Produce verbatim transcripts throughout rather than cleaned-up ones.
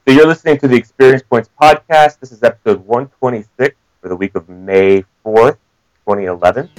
So you're listening to the Experience Points podcast. This is episode one twenty-six for the week of May fourth, twenty eleven.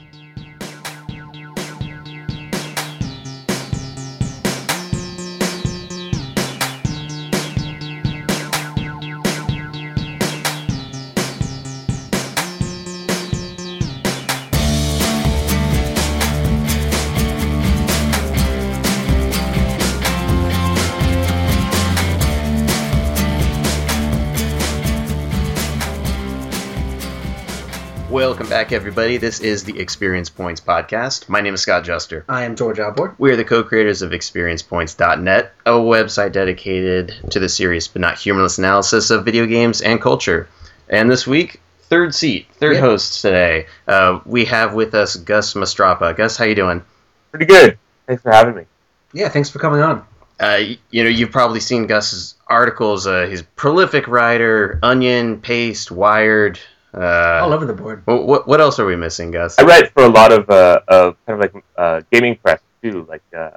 Welcome back, everybody. This is the Experience Points podcast. My name is Scott Juster. I am George Albor. We are the co-creators of Experience Points dot net, a website dedicated to the serious but not humorless analysis of video games and culture. And this week, third seat, third yep. host today. Uh, we have with us Gus Mastrapa. Gus, how you doing? Pretty good. Thanks for having me. Yeah, thanks for coming on. Uh, you know, you've probably seen Gus's articles. Uh, he's a prolific writer, Onion, Paste, Wired. Uh, All over the board. What what else are we missing, Gus? I write for a lot of uh, of kind of like uh, gaming press too, like uh,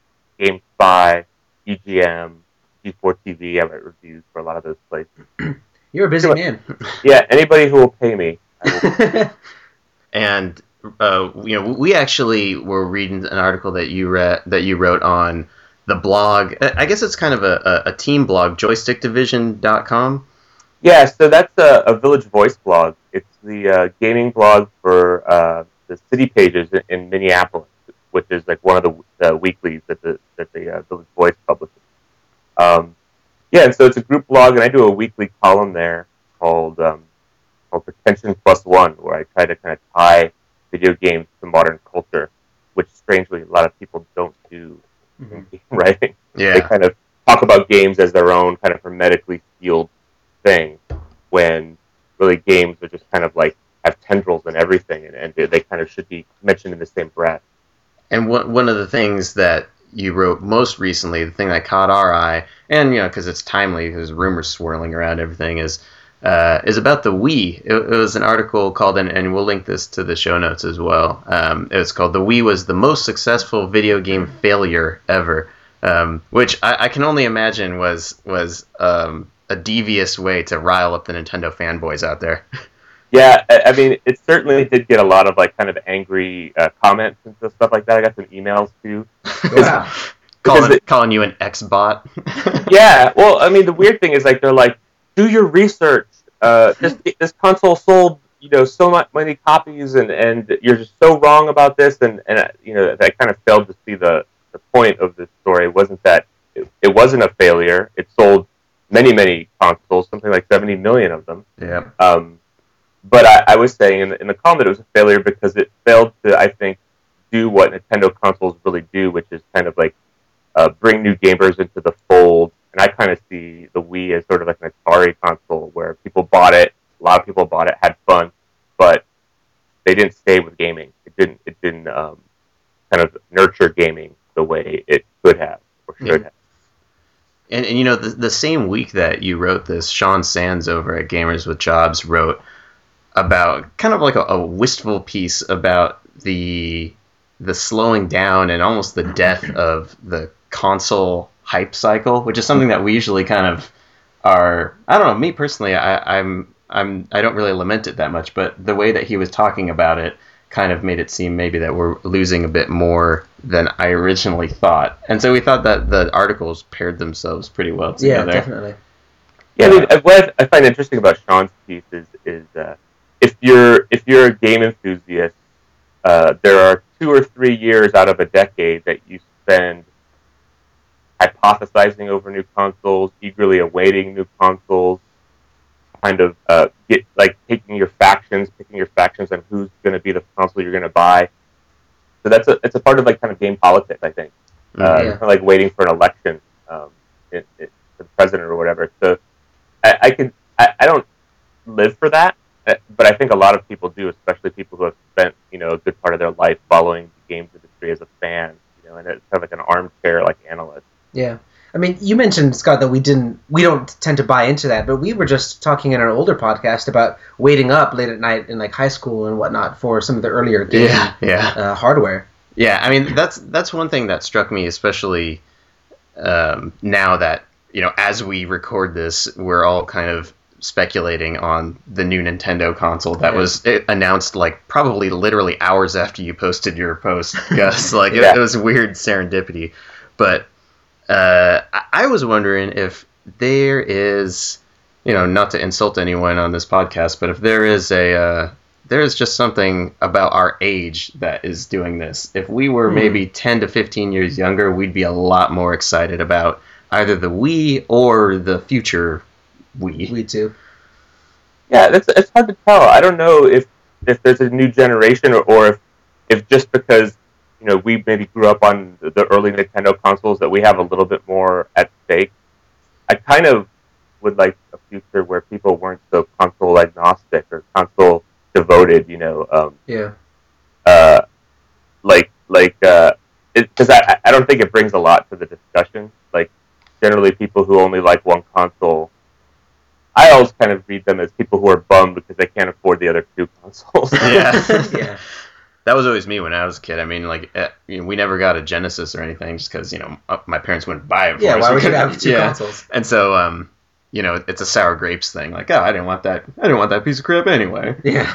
GameSpy, E G M, G four T V. I write reviews for a lot of those places. You're a busy anyway, man. Yeah, anybody who will pay me. I will. And uh, you know, we actually were reading an article that you read that you wrote on the blog. I guess it's kind of a, a team blog, joystick division dot com. Yeah, so that's a, a Village Voice blog. It's the uh, gaming blog for uh, the City Pages in, in Minneapolis, which is like one of the, the weeklies that the that the uh, Village Voice publishes. Um, yeah, and so it's a group blog, and I do a weekly column there called um, called Pretension Plus One, where I try to kind of tie video games to modern culture, which strangely a lot of people don't do mm-hmm. in game writing. Yeah, they kind of talk about games as their own kind of hermetically sealed thing, when really games are just kind of like have tendrils and everything, and, and they kind of should be mentioned in the same breath. And one one of the things that you wrote most recently, the thing that caught our eye, and you know, because it's timely, because rumors swirling around everything, is uh, is about the Wii. It, it was an article called, and, and we'll link this to the show notes as well. Um, it was called "The Wii was the most successful video game failure ever," um, which I, I can only imagine was was um, a devious way to rile up the Nintendo fanboys out there. Yeah, I mean, it certainly did get a lot of like kind of angry uh, comments and stuff like that. I got some emails too. Wow. calling, it, calling you an X-bot. Yeah, well, I mean, the weird thing is like they're like, do your research. Uh, this this console sold, you know, so much many copies, and, and you're just so wrong about this, and and you know, I kind of failed to see the the point of this story. It wasn't that it, it wasn't a failure. It sold many, many consoles, something like seventy million of them. Yeah. Um, but I, I was saying in the, in the column that it was a failure because it failed to, I think, do what Nintendo consoles really do, which is kind of like uh, bring new gamers into the fold. And I kind of see the Wii as sort of like an Atari console where people bought it, a lot of people bought it, had fun, but they didn't stay with gaming. It didn't. It didn't um, kind of nurture gaming the way it could have or should yeah. have. And, and you know, the, the same week that you wrote this, Sean Sands over at Gamers with Jobs wrote about kind of like a, a wistful piece about the the slowing down and almost the death of the console hype cycle, which is something that we usually kind of are. I don't know. Me personally, I, I'm I'm I don't really lament it that much, but the way that he was talking about it kind of made it seem maybe that we're losing a bit more than I originally thought. And so we thought that the articles paired themselves pretty well together. Yeah, definitely. Yeah, I mean, what I find interesting about Sean's piece is, is uh, if you're if you're a game enthusiast, uh, there are two or three years out of a decade that you spend hypothesizing over new consoles, eagerly awaiting new consoles, kind of uh, get like taking your factions, picking your factions on who's going to be the console you're going to buy. So that's a it's a part of like kind of game politics, I think. Uh, yeah. Kind of like waiting for an election, um, it, it, for the president or whatever. So I, I can I, I don't live for that, but I think a lot of people do, especially people who have spent you know a good part of their life following the games industry as a fan, you know, and it's kind of like an armchair like analyst. Yeah. I mean, you mentioned, Scott, that we didn't, we don't tend to buy into that, but we were just talking in our older podcast about waiting up late at night in like high school and whatnot for some of the earlier game yeah, yeah. Uh, hardware. Yeah, I mean, that's that's one thing that struck me, especially um, now that you know, as we record this, we're all kind of speculating on the new Nintendo console that Yeah. was announced like probably literally hours after you posted your post, Gus. Like Yeah. it, it was weird serendipity. But uh, I, I was wondering if there is, you know, not to insult anyone on this podcast, but if there is a uh, there is just something about our age that is doing this. If we were Hmm. maybe ten to fifteen years younger, we'd be a lot more excited about either the Wii or the future Wii. We too. Yeah, that's it's hard to tell. I don't know if if there's a new generation or, or if if just because you know we maybe grew up on the, the early Nintendo consoles that we have a little bit more at stake. I kind of would like a future where people weren't so console agnostic or console devoted. You know, um, Yeah. uh, like like because I I don't think it brings a lot to the discussion. Like generally, people who only like one console. I always kind of read them as people who are bummed because they can't afford the other two consoles. Yeah. Yeah. That was always me when I was a kid. I mean, like, eh, you know, we never got a Genesis or anything just because, you know, uh, my parents wouldn't buy it for Yeah. us. Why We would you couldn't- have two yeah. consoles? And so, um, you know, it's a sour grapes thing. Like, oh, I didn't want that. I didn't want that piece of crap anyway. Yeah.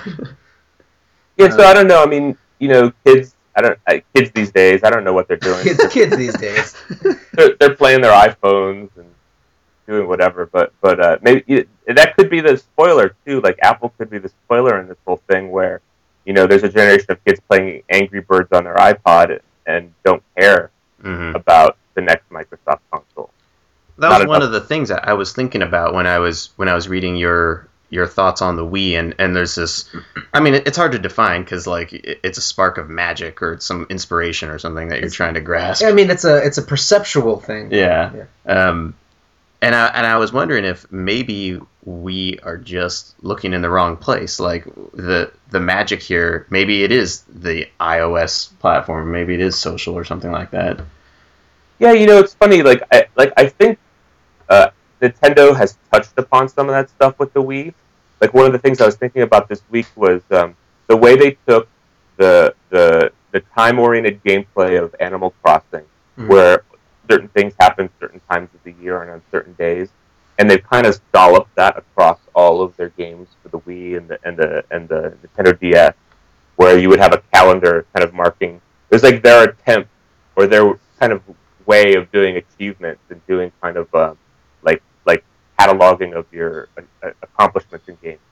Yeah, so I don't know. I mean, you know, kids. I don't. I, kids these days. I don't know what they're doing. Kids, kids these days. they're, they're playing their iPhones and doing whatever. But but uh, maybe it, that could be the spoiler too. Like Apple could be the spoiler in this whole thing, where you know there's a generation of kids playing Angry Birds on their iPod and don't care Mm-hmm. about the next Microsoft console. That Not was one enough. of the things that I was thinking about when I was when I was reading your your thoughts on the Wii, and, and there's this. I mean, it, it's hard to define because like it, it's a spark of magic or it's some inspiration or something that you're trying to grasp. I mean, it's a it's a perceptual thing. Yeah. Um, and I and I was wondering if maybe we are just looking in the wrong place. Like the the magic here, maybe it is the iOS platform, maybe it is social or something like that. Yeah, you know, it's funny. Like I like I think uh, Nintendo has touched upon some of that stuff with the Wii. Like one of the things I was thinking about this week was um, the way they took the the the time oriented gameplay of Animal Crossing, Mhm. where certain things happen certain times of the year and on certain days, and they've kind of dolloped that across all of their games for the Wii and the and the and the Nintendo D S, where you would have a calendar kind of marking. It was like their attempt or their kind of way of doing achievements and doing kind of uh, like like cataloging of your uh, accomplishments in games.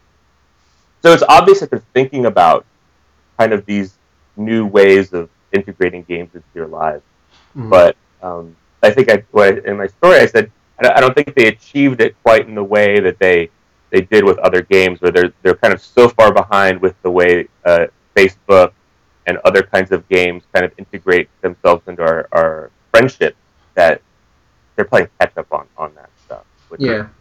So it's obvious that they're thinking about kind of these new ways of integrating games into your lives. Mhm. But um, I think I, what I, in my story I said I don't- I don't think they achieved it quite in the way that they they did with other games, where they're they're kind of so far behind with the way uh, Facebook and other kinds of games kind of integrate themselves into our, our friendship that they're playing catch up on, on that stuff. which is- Yeah.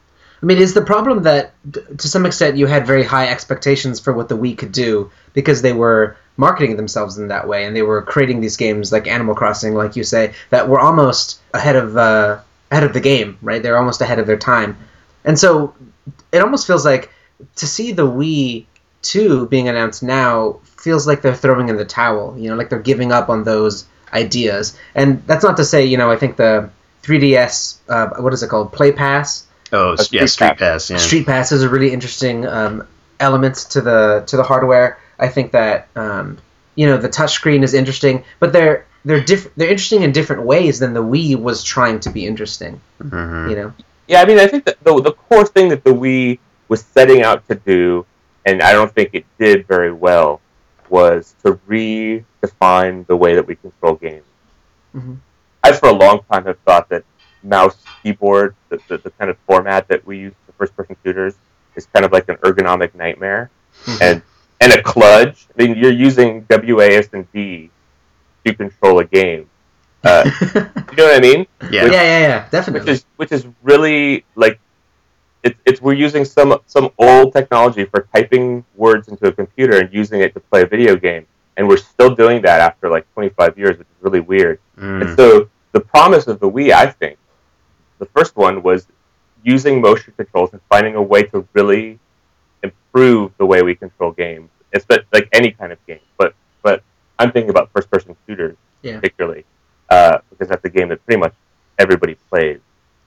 I mean, is the problem that, d- to some extent, you had very high expectations for what the Wii could do because they were marketing themselves in that way, and they were creating these games like Animal Crossing, like you say, that were almost ahead of uh, ahead of the game, right? They're almost ahead of their time, and so it almost feels like to see the Wii two being announced now feels like they're throwing in the towel. You know, like they're giving up on those ideas, and that's not to say, you know, I think the three D S, uh, what is it called, Play Pass. Oh, A yeah, Street Street Pass. Pass. Yeah. Street Pass is a really interesting um, element to the to the hardware. I think that um, you know the touchscreen is interesting, but they're they're diff- they're interesting in different ways than the Wii was trying to be interesting. Mhm. You know, Yeah, I mean, I think that the, the core thing that the Wii was setting out to do, and I don't think it did very well, was to redefine the way that we control games. Mhm. I, for a long time, have thought that mouse, keyboard, the, the, the kind of format that we use for first-person shooters, is kind of like an ergonomic nightmare. Mhm. And and a kludge. I mean, you're using W, A, S, and D to control a game. Uh, you know what I mean? Yeah. yeah, yeah, yeah, Which definitely. is which is really like it's it's we're using some some old technology for typing words into a computer and using it to play a video game, and we're still doing that after like twenty-five years, which is really weird. Mm. And so the promise of the Wii, I think, the first one was using motion controls and finding a way to really improve the way we control games, especially like any kind of game. But but I'm thinking about first-person shooters Yeah. particularly, uh, because that's a game that pretty much everybody plays.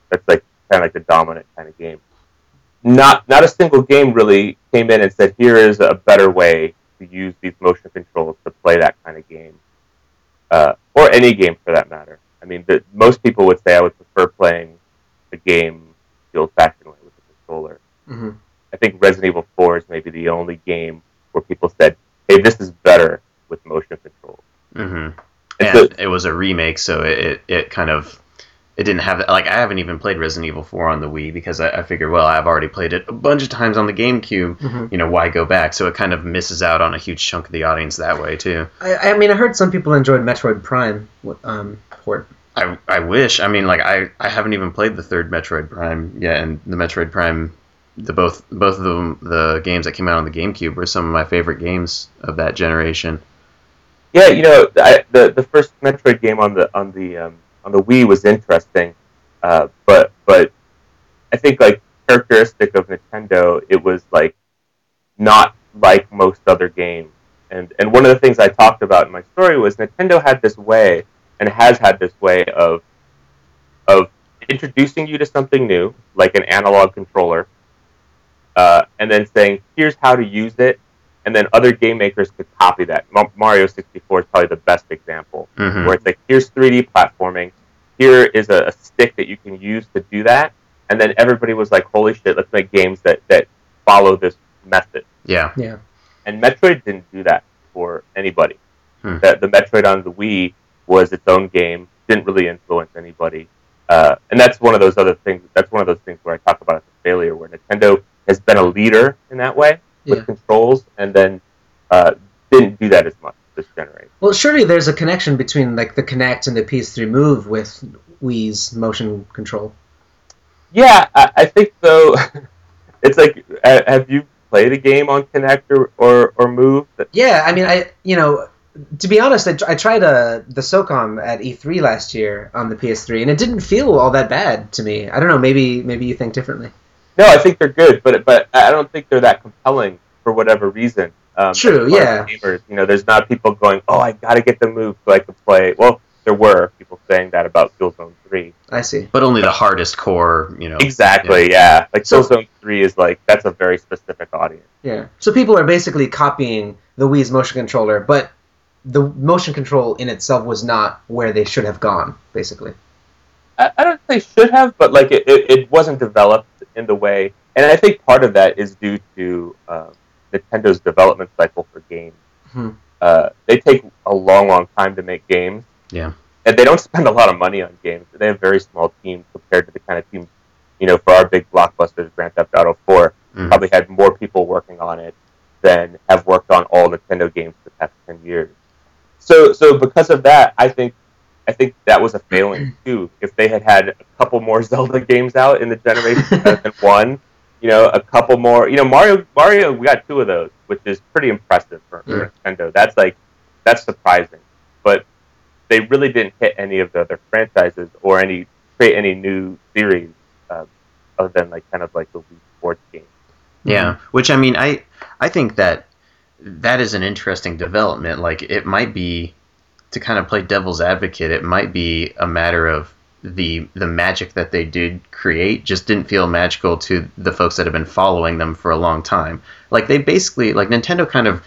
That's like kind of like the dominant kind of game. Not not a single game really came in and said, here is a better way to use these motion controls to play that kind of game, uh, or any game for that matter. I mean, the, most people would say I would prefer playing the game the old-fashioned way with a controller. Mm-hmm. I think Resident Evil four is maybe the only game where people said, hey, this is better with motion controls. Mm-hmm. And And so, it was a remake, so it, it, it kind of... It didn't have... Like, I haven't even played Resident Evil four on the Wii because I, I figured, well, I've already played it a bunch of times on the GameCube. Mm-hmm. You know, why go back? So it kind of misses out on a huge chunk of the audience that way, too. I, I mean, I heard some people enjoyed Metroid Prime um, port. I, I wish. I mean, like, I, I haven't even played the third Metroid Prime yet, and the Metroid Prime... The both both of them, the games that came out on the GameCube were some of my favorite games of that generation. yeah, you know, I, the the first Metroid game on the on the um, on the Wii was interesting, uh, but but I think like characteristic of Nintendo, it was like not like most other games. And and one of the things I talked about in my story was Nintendo had this way and has had this way of of introducing you to something new, like an analog controller. Uh, and then saying, here's how to use it, and then other game makers could copy that. M- Mario sixty-four is probably the best example, Mm-hmm. where it's like, here's three D platforming, here is a, a stick that you can use to do that, and then everybody was like, holy shit, let's make games that, that follow this method. Yeah. Yeah. And Metroid didn't do that for anybody. Hmm. The, the Metroid on the Wii was its own game, didn't really influence anybody. Uh, and that's one of those other things, that's one of those things where I talk about as a failure, where Nintendo has been a leader in that way with Yeah. controls, and then uh, didn't do that as much this generation. Well, surely there's a connection between like the Kinect and the P S three Move with Wii's motion control. Yeah, I, I think though, it's like, uh, have you played a game on Kinect or, or, or Move? That, Yeah, I mean, I you know, to be honest, I, I tried uh, the SOCOM at E three last year on the P S three, and it didn't feel all that bad to me. I don't know, maybe maybe you think differently. no, I think they're good, but but I don't think they're that compelling for whatever reason. Um, True, as far yeah. as gamers, you know, there's not people going, oh, I got to get the Move so I can play. Well, there were people saying that about Killzone three. I see. But only the hardest core, you know. Exactly, yeah. Like So- Killzone three is like, that's a very specific audience. Yeah. So people are basically copying the Wii's motion controller, but the motion control in itself was not where they should have gone, basically. I, I don't say should have, but like it, it, it wasn't developed in the way, and I think part of that is due to um, Nintendo's development cycle for games. Hmm. Uh, they take a long, long time to make games. Yeah. And they don't spend a lot of money on games. They have very small teams compared to the kind of teams, you know, for our big blockbusters, Grand Theft Auto four, Mhm. probably had more people working on it than have worked on all Nintendo games for the past ten years. So, so because of that, I think, I think that was a failing too. If they had had a couple more Zelda games out in the generation rather than one, you know, a couple more, you know, Mario, Mario, we got two of those, which is pretty impressive for, for Yeah. Nintendo. That's like, that's surprising. But they really didn't hit any of the other franchises or any create any new series uh, other than like kind of like the Wii Sports game. Yeah, which I mean, I I think that that is an interesting development. Like, it might be, to kind of play devil's advocate, it might be a matter of the the magic that they did create just didn't feel magical to the folks that have been following them for a long time. Like, they basically, like, Nintendo kind of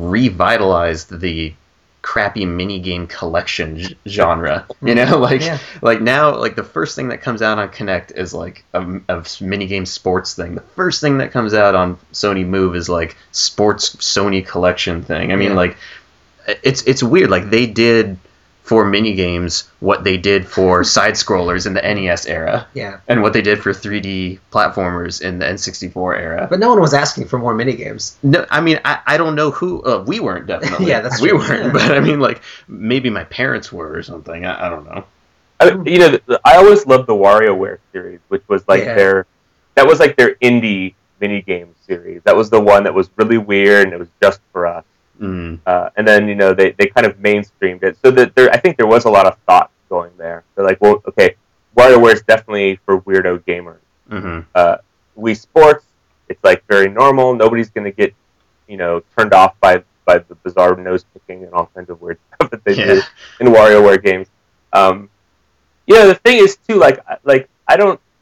revitalized the crappy minigame collection g- genre, you know, like Yeah. like now, like the first thing that comes out on Kinect is like a, a minigame sports thing. The first thing that comes out on Sony Move is like sports Sony collection thing. I mean, Yeah. like it's it's weird. Like, they did for minigames what they did for side scrollers in the N E S era, Yeah. and what they did for three D platformers in the N sixty-four era. But no one was asking for more minigames. No, I mean, I, I don't know who. Uh, we weren't, definitely. Yeah, that's we true. weren't. Yeah. But I mean, like, maybe my parents were or something. I, I don't know. I, you know, the- I always loved the WarioWare series, which was like Yeah. their that was like their indie minigame series. That was the one that was really weird and it was just for us. Mm. Uh, and then, you know, they, they kind of mainstreamed it. So that there, I think there was a lot of thought going there. They're like, well, okay, WarioWare is definitely for weirdo gamers. Mm-hmm. Uh, Wii Sports, it's like very normal. Nobody's going to get, you know, turned off by, by the bizarre nose picking and all kinds of weird stuff that they Yeah. do in WarioWare games. Um, you know, the thing is too, like, like I don't,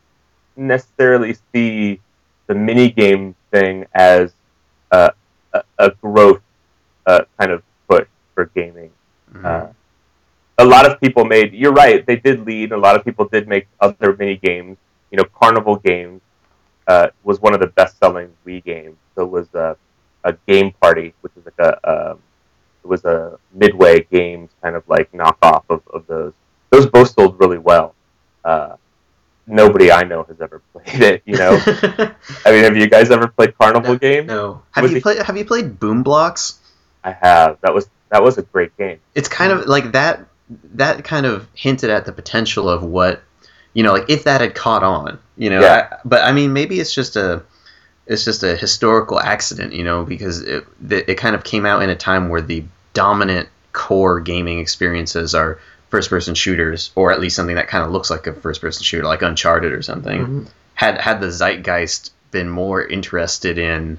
necessarily see the mini game thing as uh, a, a growth uh, kind of push for gaming. Mm-hmm. Uh, a lot of people made. You're right. They did lead. A lot of people did make other mini games. You know, Carnival Games uh, was one of the best-selling Wii games. So it was a, a Game Party, which was like a, a it was a Midway Games kind of like knockoff of, of those. Those both sold really well. Uh, nobody I know has ever played it. You know, I mean, have you guys ever played Carnival no, Games? No. Have was you it, played Have you played Boom Blocks? I have. That was that was a great game. It's kind of like that. That kind of hinted at the potential of what, you know, like if that had caught on, you know. Yeah. I, but I mean, maybe it's just a, it's just a historical accident, you know, because it it kind of came out in a time where the dominant core gaming experiences are first-person shooters, or at least something that kind of looks like a first-person shooter, like Uncharted or something. Mm-hmm. Had had the zeitgeist been more interested in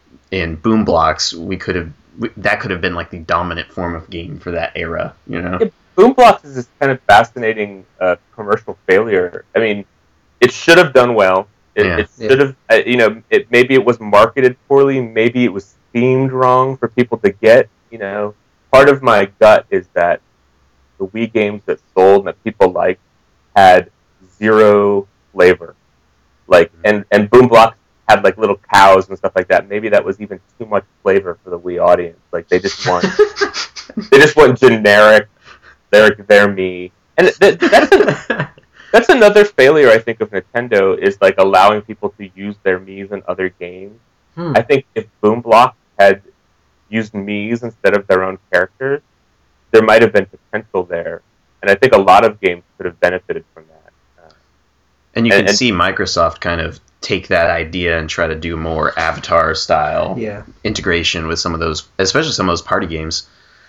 in Boom Blocks, we could have that could have been like the dominant form of game for that era, you know. Yeah, Boom Blocks is this kind of fascinating uh, commercial failure. I mean, it should have done well. It, yeah. it should have, uh, you know, it maybe it was marketed poorly, maybe it was themed wrong for people to get. You know, part of my gut is that the Wii games that sold and that people liked had zero flavor. Like, and, and Boom Blocks had like little cows and stuff like that. Maybe that was even too much flavor for the Wii audience. Like, they just want, they just want generic, they're, they're me. And th- that's, a, that's another failure, I think, of Nintendo, is like allowing people to use their Miis in other games. Hmm. I think if Boom Blocks had used Miis instead of their own characters, there might have been potential there, and I think a lot of games could have benefited from that. Uh, and you and, can and, see Microsoft kind of take that idea and try to do more Avatar-style yeah. integration with some of those, especially some of those party games.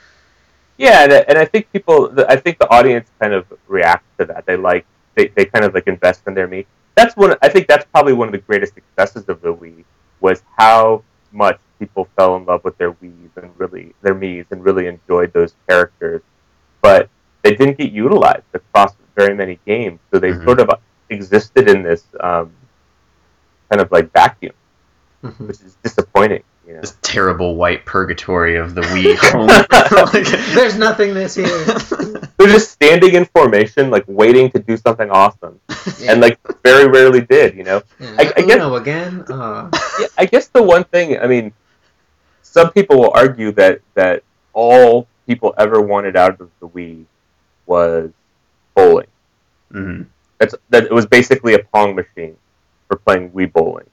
Yeah, and, and I think people, I think the audience kind of reacts to that. They like, they, they kind of like invest in their Mii. That's one. I think that's probably one of the greatest successes of the Wii, was how much people fell in love with their Wii's and really their Mii's and really enjoyed those characters, but they didn't get utilized across very many games, so they mm-hmm. sort of existed in this um, kind of like vacuum, mm-hmm. which is disappointing. You know? This terrible white purgatory of the Wii home. There's nothingness here. They're just standing in formation, like waiting to do something awesome, yeah. and like very rarely did. You know, yeah, I, I guess Uno again. Uh. Yeah, I guess the one thing, I mean, some people will argue that that all people ever wanted out of the Wii was bowling. Mm-hmm. That's that it was basically a Pong machine for playing Wii bowling,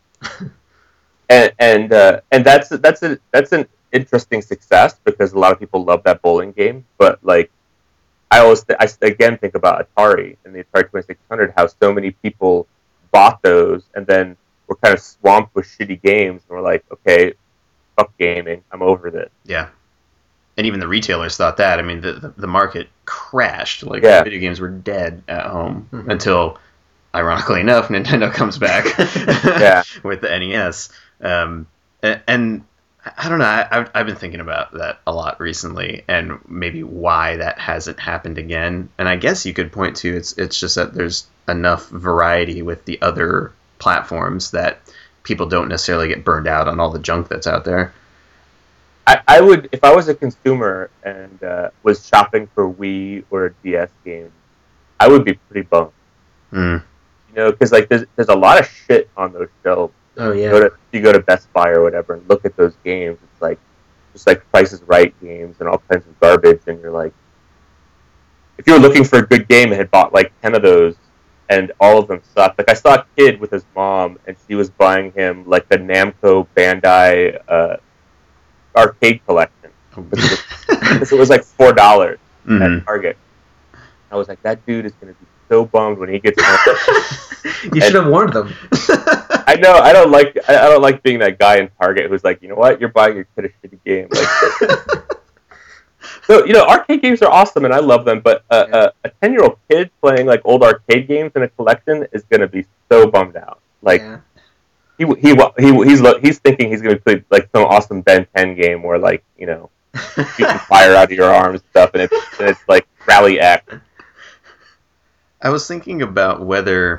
and and uh, and that's that's a that's an interesting success because a lot of people love that bowling game. But like, I always th- I again think about Atari and the Atari twenty-six hundred, how so many people bought those and then were kind of swamped with shitty games, and we're like, okay, fuck gaming, I'm over this. Yeah. And even the retailers thought that. I mean, the the, the market crashed. Like, yeah. video games were dead at home mm-hmm. until, ironically enough, Nintendo comes back yeah. with the N E S. Um, and, and I don't know. I, I've I've been thinking about that a lot recently, and maybe why that hasn't happened again. And I guess you could point to it's it's just that there's enough variety with the other platforms that people don't necessarily get burned out on all the junk that's out there. I, I would, if I was a consumer and uh, was shopping for Wii or a D S game, I would be pretty bummed. Mm. You know, because like there's there's a lot of shit on those shelves. Oh yeah. You go to, you go to Best Buy or whatever and look at those games. It's like just like Price is Right games and all kinds of garbage, and you're like, if you were looking for a good game and had bought like ten of those, and all of them sucked. Like I saw a kid with his mom, and she was buying him like the Namco Bandai uh, arcade collection because it was like four dollars mm-hmm. at Target. I was like, that dude is going to be so bummed when he gets home. You should have warned them. I know. I don't like. I don't like being that guy in Target who's like, you know what, you're buying your kid a shitty game. Like, so you know, arcade games are awesome and I love them, but uh, yeah. uh, a ten-year-old kid playing like old arcade games in a collection is going to be so bummed out. Like. Yeah. He, he he he's he's thinking he's going to play like some awesome Ben ten game where like, you know, shooting fire out of your arms and stuff, and it's, and it's like Rally X. I was thinking about whether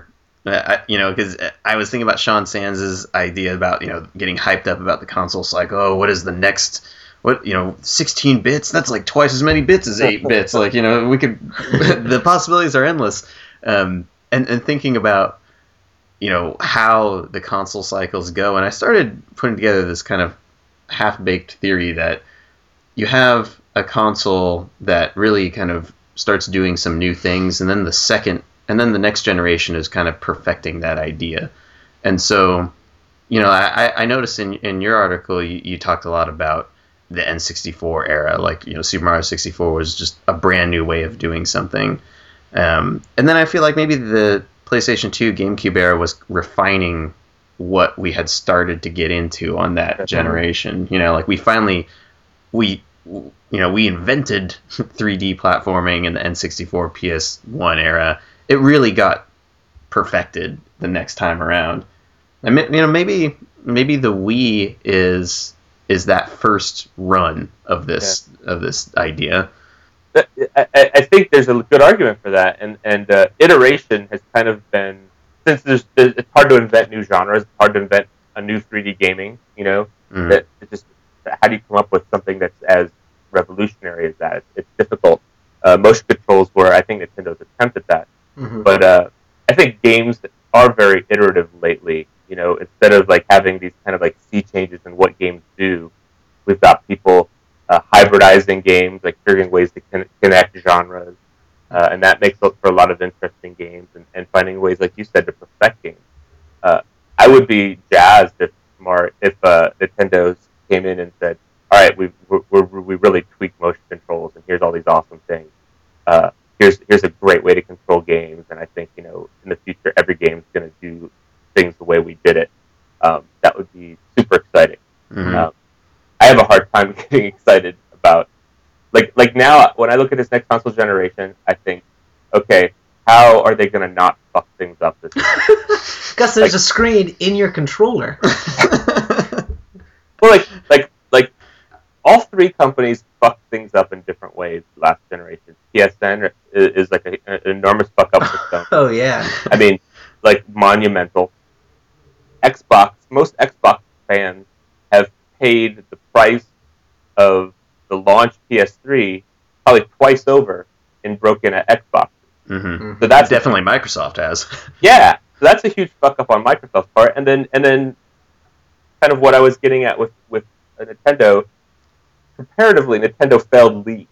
I, you know, because I was thinking about Sean Sands' idea about, you know, getting hyped up about the console cycle. Oh, what is the next, what, you know, sixteen bits? That's like twice as many bits as eight bits. Like, you know, we could, the possibilities are endless. Um, and, and thinking about, you know, how the console cycles go. And I started putting together this kind of half-baked theory that you have a console that really kind of starts doing some new things, and then the second, and then the next generation is kind of perfecting that idea. And so, you know, I, I noticed in in your article you, you talked a lot about the N sixty-four era, like, you know, Super Mario sixty-four was just a brand new way of doing something. Um, and then I feel like maybe the PlayStation two, GameCube era was refining what we had started to get into on that Definitely. generation. You know, like we finally, we, you know, we invented three D platforming in the N sixty-four P S one era. It really got perfected the next time around. I mean, you know, maybe maybe the Wii is is that first run of this yeah. of this idea. I, I think there's a good argument for that, and and uh, iteration has kind of been, since there's, there's it's hard to invent new genres, it's hard to invent a new three D gaming. You know, mm. that it just how do you come up with something that's as revolutionary as that? It's, it's difficult. Uh, motion controls were, I think, Nintendo's attempt at that, mm-hmm. but uh, I think games are very iterative lately. You know, instead of like having these kind of like sea changes in what games do, we've got people uh, hybridizing games, like figuring ways to con- connect genres, uh, and that makes up for a lot of interesting games, and, and finding ways, like you said, to perfect games. Uh, I would be jazzed if Mar- if uh, Nintendo came in and said, "All right, we we we really tweaked motion controls, and here's all these awesome things. Uh, here's here's a great way to control games, and I think, you know, in the future every game is going to do things the way we did it." Um, that would be super exciting. Mm-hmm. Um, I have a hard time getting excited about, like like now when I look at this next console generation, I think, okay, how are they going to not fuck things up this time? Because there's like, a screen in your controller. Well, like like like all three companies fucked things up in different ways last generation. P S N is, is like a, an enormous fuck up for them. Oh yeah. I mean, like monumental. Xbox, most Xbox fans have paid the price of the launch P S three probably twice over in broken at Xbox. Mm-hmm. Mm-hmm. So that's definitely Microsoft has. Yeah, so that's a huge fuck up on Microsoft's part, and then and then kind of what I was getting at with with Nintendo. Comparatively, Nintendo failed least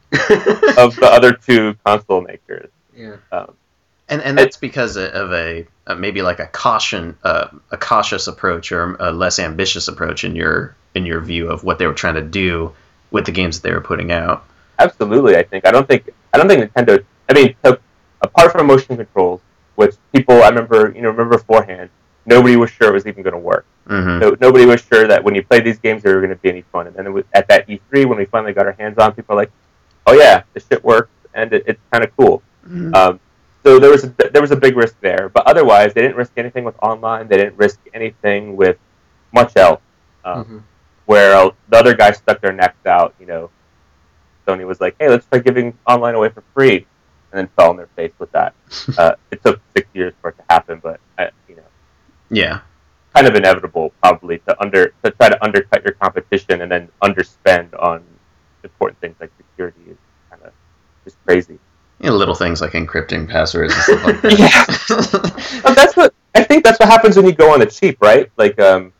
of the other two console makers. Yeah. Um, And and that's because of a, a maybe like a caution, uh, a cautious approach or a less ambitious approach in your in your view of what they were trying to do with the games that they were putting out. Absolutely, I think I don't think I don't think Nintendo. I mean, took, apart from motion controls, which people I remember you know remember beforehand, nobody was sure it was even going to work. Mm-hmm. So nobody was sure that when you played these games, they were going to be any fun. And then it was, at that E three, when we finally got our hands on, people were like, "Oh yeah, this shit works, and it, it's kind of cool." Mm-hmm. Um, So there was a, there was a big risk there, but otherwise they didn't risk anything with online. They didn't risk anything with much else. Um, mm-hmm. Where uh, the other guys stuck their necks out, you know, Sony was like, "Hey, let's try giving online away for free," and then fell on their face with that. uh, it took six years for it to happen, but I, you know, yeah, kind of inevitable probably to under to try to undercut your competition and then underspend on important things like security is kind of just crazy. You know, little things like encrypting passwords and stuff like that. Yeah, well, that's what I think. That's what happens when you go on the cheap, right? Like, um,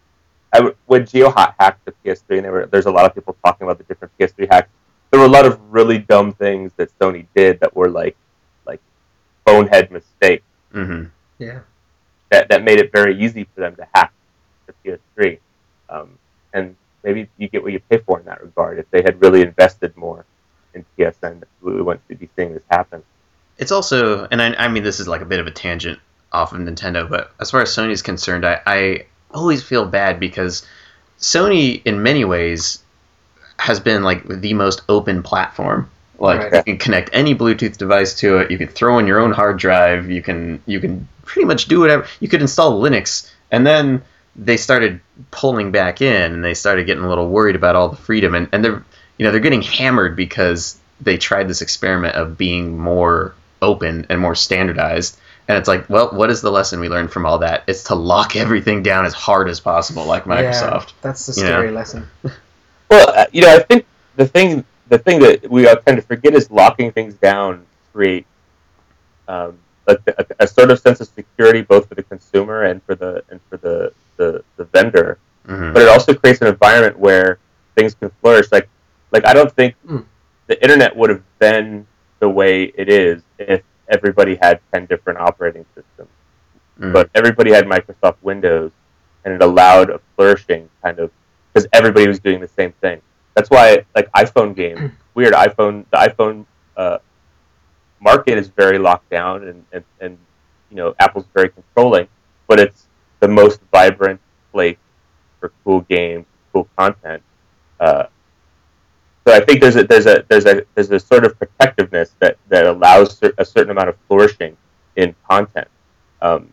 I, when GeoHot hacked the P S three, and there were there's a lot of people talking about the different P S three hacks. There were a lot of really dumb things that Sony did that were like, like, bonehead mistakes. Mm-hmm. Yeah. That that made it very easy for them to hack the P S three, um, and maybe you get what you pay for in that regard. If they had really invested more in P S N, we wouldn't be seeing this happen. It's also, and I, I mean, this is like a bit of a tangent off of Nintendo, but as far as Sony is concerned, I, I always feel bad because Sony, in many ways, has been like the most open platform. Like right. You can connect any Bluetooth device to it. You can throw in your own hard drive. You can you can pretty much do whatever. You could install Linux, and then they started pulling back in, and they started getting a little worried about all the freedom, and and they're you know they're getting hammered because they tried this experiment of being more open and more standardized, And it's like, well, what is the lesson we learned from all that? It's to lock everything down as hard as possible, like Microsoft. Yeah, that's the You scary know? lesson. Well, uh, you know, I think the thing the thing that we all tend to forget is locking things down create um, a, a, a sort of sense of security both for the consumer and for the and for the the, the vendor. Mhm. But it also creates an environment where things can flourish. Like, like I don't think Mm. the internet would have been the way it is if everybody had ten different operating systems. Mhm. But everybody had Microsoft Windows, and it allowed a flourishing kind of because everybody was doing the same thing. That's why, like iPhone games, weird iPhone, the iPhone uh, market is very locked down, and, and, and you know Apple's very controlling, but it's the most vibrant place for cool games, cool content. Uh, so I think there's a there's a there's a there's a sort of protectiveness that, that allows cer- a certain amount of flourishing in content. Um,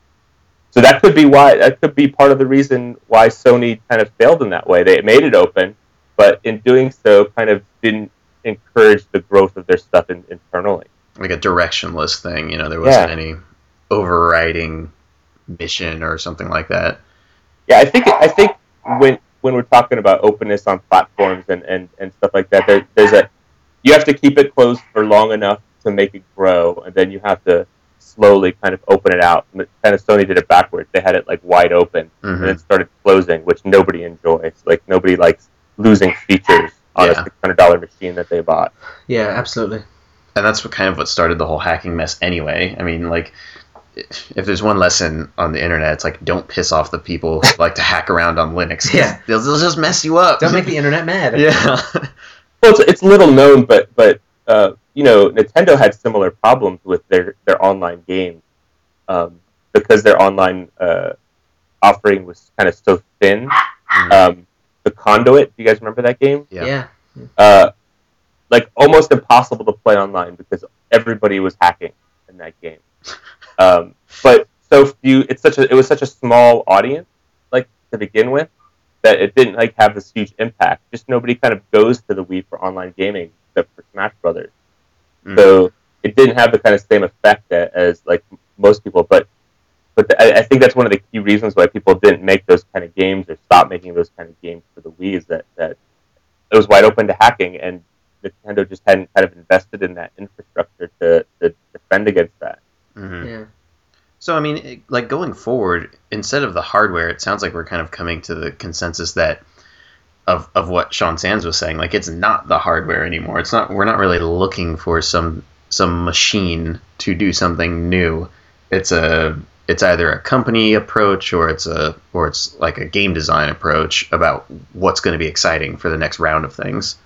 so that could be why that could be part of the reason why Sony kind of failed in that way. They made it open, but in doing so, kind of didn't encourage the growth of their stuff in, internally. Like a directionless thing, you know, there wasn't Yeah. any overriding mission or something like that. Yeah, I think I think when when we're talking about openness on platforms and, and, and stuff like that, there, there's a you have to keep it closed for long enough to make it grow, and then you have to slowly kind of open it out. And kind of Sony did it backwards. They had it like wide open, Mhm. and then started closing, which nobody enjoys. Like nobody likes losing features on Yeah. a six hundred dollar machine that they bought. Yeah, absolutely. And that's what kind of what started the whole hacking mess anyway. I mean, like, if there's one lesson on the internet, it's like, don't piss off the people who like to hack around on Linux. 'Cause Yeah. They'll, they'll just mess you up. Don't make the internet mad. Yeah. Well, it's, it's little known, but but uh, you know, Nintendo had similar problems with their, their online games um, because their online uh, offering was kind of so thin. Um, the Conduit, do you guys remember that game? Yeah. Yeah. Uh, like almost impossible to play online because everybody was hacking in that game. Um, but so few, it's such a it was such a small audience, like to begin with, that it didn't like have this huge impact. Just nobody kind of goes to the Wii for online gaming except for Smash Brothers. Mm. So it didn't have the kind of same effect a- as like most people. But but the, I, I think that's one of the key reasons why people didn't make those kind of games or stop making those kind of games for the Wii is that that it was wide open to hacking, and Nintendo just hadn't kind of invested in that infrastructure to, to defend against that. Mhm. Yeah. So, I mean, it- like going forward, instead of the hardware, it sounds like we're kind of coming to the consensus that of of what Sean Sands was saying. Like, it's not the hardware anymore. It's not. We're not really looking for some some machine to do something new. It's a it's either a company approach or it's a or it's like a game design approach about what's going to be exciting for the next round of things.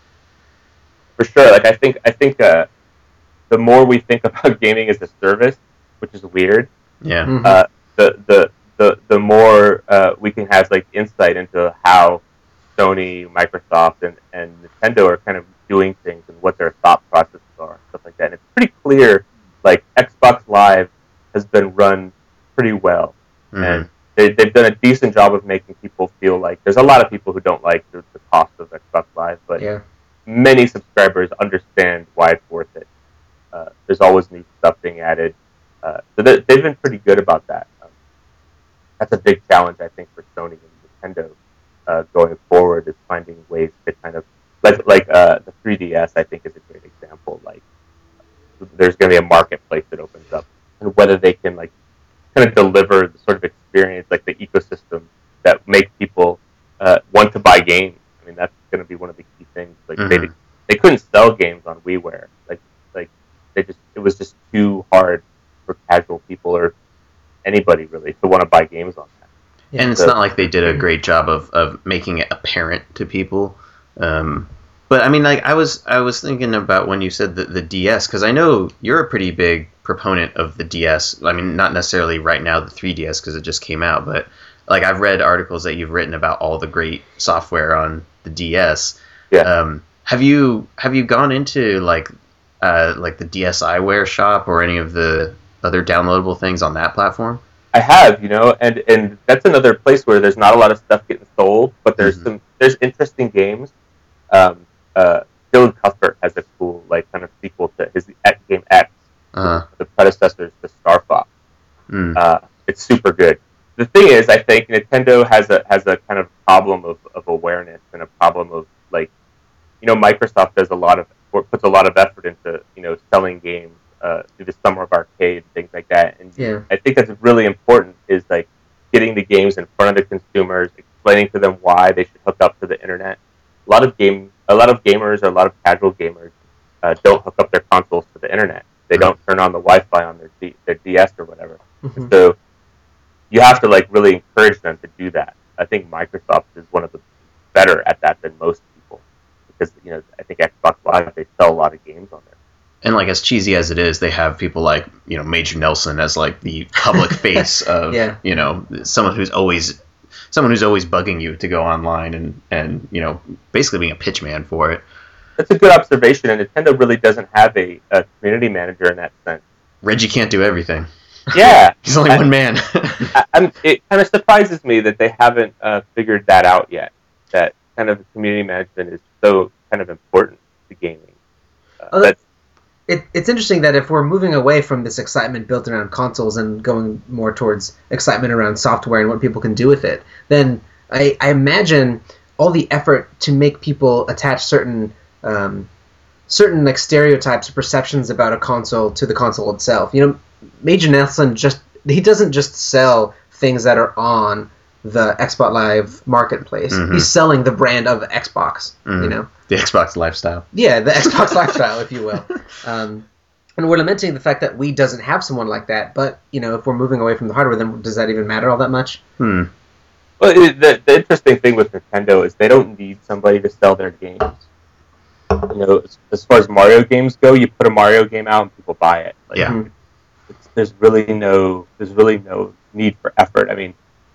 For sure. Like I think I think uh, the more we think about gaming as a service, which is weird, Yeah. Mhm. uh, the, the the the more uh, we can have like insight into how Sony, Microsoft, and, and Nintendo are kind of doing things and what their thought processes are, stuff like that. And it's pretty clear, like Xbox Live has been run pretty well, Mhm. and they, they've done a decent job of making people feel like there's a lot of people who don't like the, the cost of Xbox Live, but Yeah. many subscribers understand why it's worth it. Uh, there's always new stuff being added. Uh, so they, they've been pretty good about that. Um, that's a big challenge, I think, for Sony and Nintendo uh, going forward is finding ways to kind of, like like uh, the three D S, I think, is a great example. Like, there's going to be a marketplace that opens up, and whether they can, like, kind of deliver the sort of experience, like the ecosystem that make people uh, want to buy games. I mean, that's going to be one of the key things. Like, they Mhm. they couldn't sell games on WiiWare. Like, like they just it was just too hard for casual people or anybody really to want to buy games on that. Yeah. And it's So- not like they did a great job of, of making it apparent to people. Um, but I mean, like I was I was thinking about when you said the, the D S, because I know you're a pretty big proponent of the D S. I mean, not necessarily right now the three D S because it just came out, but like I've read articles that you've written about all the great software on the D S. Yeah. Um, have you have you gone into like uh, like the DSiWare shop or any of the other downloadable things on that platform? I have, you know, and, and that's another place where there's not a lot of stuff getting sold, but there's Mhm. some there's interesting games. Um, uh, Dylan Cuthbert has a cool like kind of sequel to his X- game X, Uh, the predecessors to Star Fox. Mm. Uh, it's super good. The thing is, I think Nintendo has a has a kind of problem of, of awareness and a problem of like, you know, Microsoft does a lot of or puts a lot of effort into you know selling games uh, through the Summer of Arcade and things like that. And Yeah. I think that's really important is like getting the games in front of the consumers, explaining to them why they should hook up to the internet. A lot of game, a lot of gamers, or a lot of casual gamers, uh, don't hook up their consoles to the internet. They Mm-hmm. don't turn on the Wi-Fi on their D, their D S or whatever. Mhm. So you have to like really encourage them to do that. I think Microsoft is one of the better at that than most people because you know I think Xbox Live they sell a lot of games on there. And like as cheesy as it is, they have people like you know Major Nelson as like the public face of Yeah. you know someone who's always someone who's always bugging you to go online and and you know basically being a pitchman for it. That's a good observation, and Nintendo really doesn't have a, a community manager in that sense. Reggie can't do everything. Yeah, He's only I- one man. I, I'm, it kind of surprises me that they haven't uh, figured that out yet. That kind of community management is so kind of important to gaming. Uh, Oh, that's It, it's interesting that if we're moving away from this excitement built around consoles and going more towards excitement around software and what people can do with it, then I, I imagine all the effort to make people attach certain um, certain like stereotypes or perceptions about a console to the console itself. You know, Major Nelson just he doesn't just sell things that are on the Xbox Live marketplace. Mhm. He's selling the brand of Xbox. Mhm. You know. The Xbox lifestyle. Yeah, the Xbox lifestyle, if you will. Um, and we're lamenting the fact that Wii doesn't have someone like that. But you know, if we're moving away from the hardware, then does that even matter all that much? Hmm. well, it, the the interesting thing with Nintendo is they don't need somebody to sell their games. You know, as, as far as Mario games go, you put a Mario game out and people buy it. Like, Yeah. Mhm. it's, there's really no there's really no need for effort. I mean,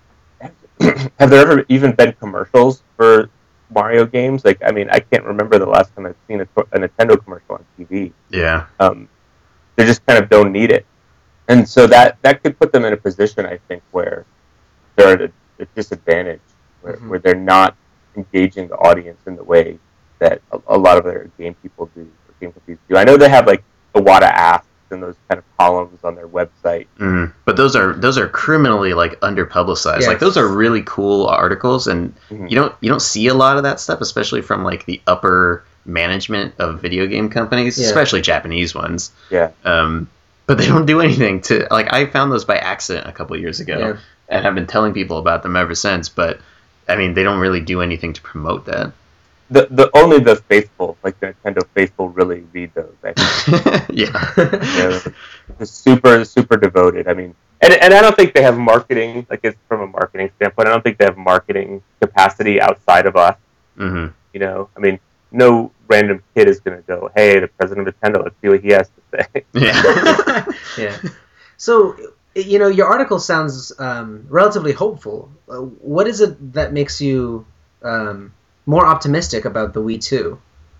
have there ever even been commercials for Mario games? Like, I mean, I can't remember the last time I've seen a, a Nintendo commercial on T V. Yeah. Um, they just kind of don't need it, and so that that could put them in a position, I think, where they're at a, a disadvantage, where, Mhm. where they're not engaging the audience in the way that a, a lot of their game people do, or game companies do. I know they have like the Wada asks and those kind of columns on their website. Mm. But those are those are criminally like under publicized. Yeah. Like those are really cool articles, and Mhm. you don't you don't see a lot of that stuff, especially from like the upper management of video game companies, Yeah. especially Japanese ones. Yeah. Um, but they don't do anything to like. I found those by accident a couple of years ago, Yeah. and I've been telling people about them ever since. But I mean, they don't really do anything to promote that. The the only the faithful, like the Nintendo faithful, really read those. I think. Yeah. You know, they're super super devoted. I mean, and and I don't think they have marketing like it's from a marketing standpoint. I don't think they have marketing capacity outside of us. hmm You know, I mean, no random kid is going to go, "Hey, the president of Nintendo, let's see what he has to say." Yeah. Yeah. So, you know, your article sounds um, relatively hopeful. Uh, what is it that makes you um, more optimistic about the Wii two?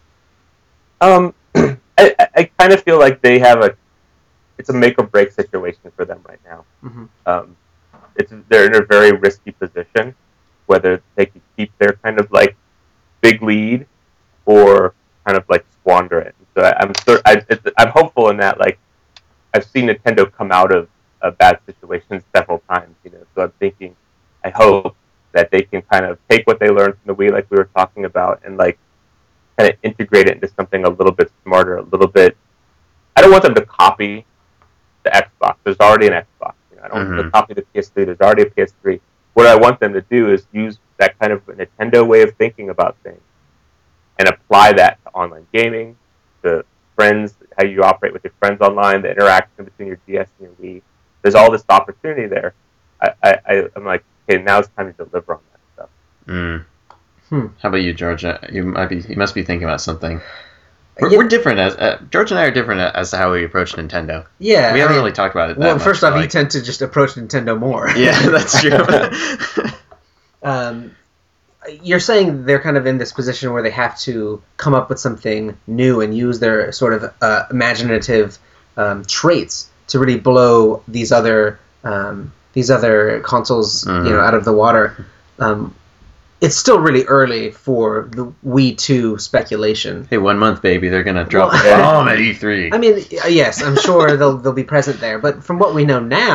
Um, I, I- I kind of feel like they have a, it's a make or break situation for them right now. Mhm. Um, it's they're in a very risky position, whether they can keep their kind of like big lead or kind of like squander it. So I, I'm sur- I, it's, I'm hopeful in that. Like I've seen Nintendo come out of uh, bad situations several times. You know, so I'm thinking, I hope that they can kind of take what they learned from the Wii, like we were talking about, and like kind of integrate it into something a little bit smarter, a little bit. I don't want them to copy the Xbox. There's already an Xbox. You know, I don't want them to Mhm. copy the P S three. There's already a P S three. What I want them to do is use that kind of Nintendo way of thinking about things and apply that to online gaming, to friends, how you operate with your friends online, the interaction between your D S and your Wii. There's all this opportunity there. I, I, I, I'm like, okay, now it's time to deliver on that stuff. Mm. Hmm. How about you, George? Uh, You might be. You must be thinking about something. We're, Yeah. we're different as uh, George and I are different as to how we approach Nintendo. Yeah. we I haven't mean, really talked about it. That well, much, first off, like- you tend to just approach Nintendo more. yeah, that's true. um, you're saying they're kind of in this position where they have to come up with something new and use their sort of uh, imaginative um, traits to really blow these other um, these other consoles, Mhm. you know, out of the water. Um, it's still really early for the Wii two speculation. Hey, one month, baby, they're gonna drop Well- a bomb at E three. I mean, yes, I'm sure they'll they'll be present there, but from what we know now,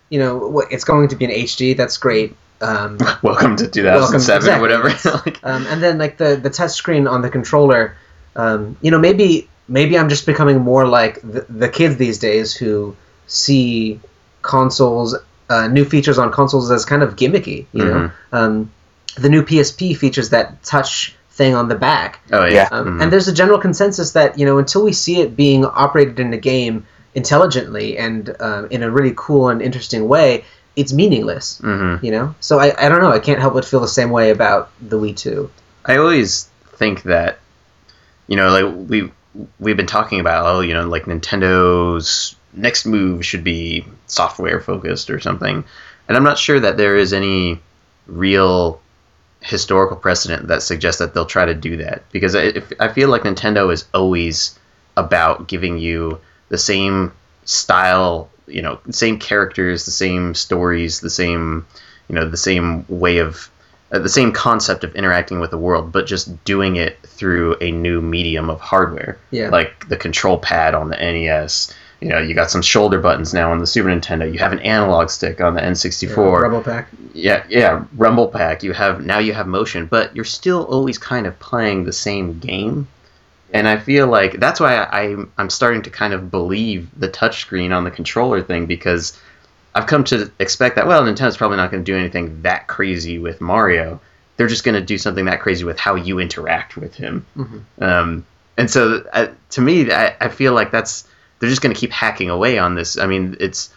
you know, what- it's going to be in H D. That's great. Um, Welcome to two thousand seven, Welcome- whatever. exactly. Like, um, and then like the the touch screen on the controller, um, you know, maybe maybe I'm just becoming more like the, the kids these days who see consoles, uh, new features on consoles as kind of gimmicky. You know, Mhm. um, the new P S P features that touch thing on the back. oh yeah. Yeah. Um, Mhm. And there's a general consensus that, you know, until we see it being operated in the game intelligently and um, in a really cool and interesting way, it's meaningless, Mhm. you know? So I, I don't know, I can't help but feel the same way about the Wii two. I always think that, you know, like we we've been talking about, oh, you know, like Nintendo's next move should be software focused or something, and I'm not sure that there is any real historical precedent that suggests that they'll try to do that, because I, if, I feel like Nintendo is always about giving you the same style, you know, same characters, the same stories, the same, you know, the same way of, uh, the same concept of interacting with the world, but just doing it through a new medium of hardware. Yeah. Like the control pad on the N E S. You know, you got some shoulder buttons now on the Super Nintendo. You have an analog stick on the N sixty-four. Rebel Pack. Yeah, yeah, Rumble Pack. You have now you have motion, but you're still always kind of playing the same game. And I feel like that's why I, I I'm starting to kind of believe the touchscreen on the controller thing, because I've come to expect that, well, Nintendo's probably not going to do anything that crazy with Mario. They're just going to do something that crazy with how you interact with him. Mm-hmm. Um, and so uh, to me, I, I feel like that's they're just going to keep hacking away on this. I mean, it's